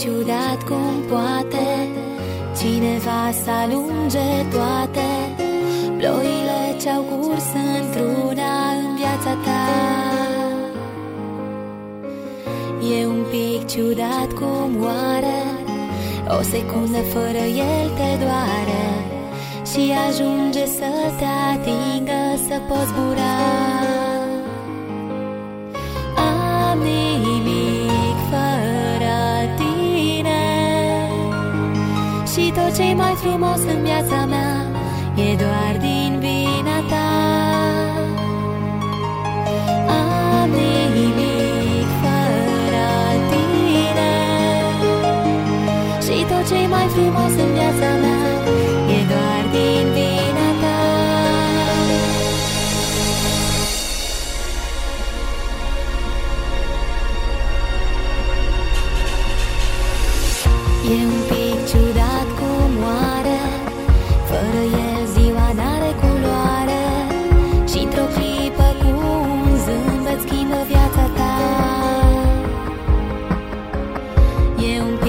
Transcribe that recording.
ciudat cum poate cineva să alunge toate ploile ce-au curs într-una în viața ta. E un pic ciudat cum oare o secundă fără el te doare și ajunge să te atingă să poți zbura. Am nimic fără tine și tot ce-i mai frumos în viața mea e doar din vina ta. Am nimic fără tine și tot ce-i mai frumos în viața mea e doar din vina ta. E un pic ciudat cum oare fără el ziua n-are culoare și într-o clipă cu un zâmbet schimbă viața ta. E un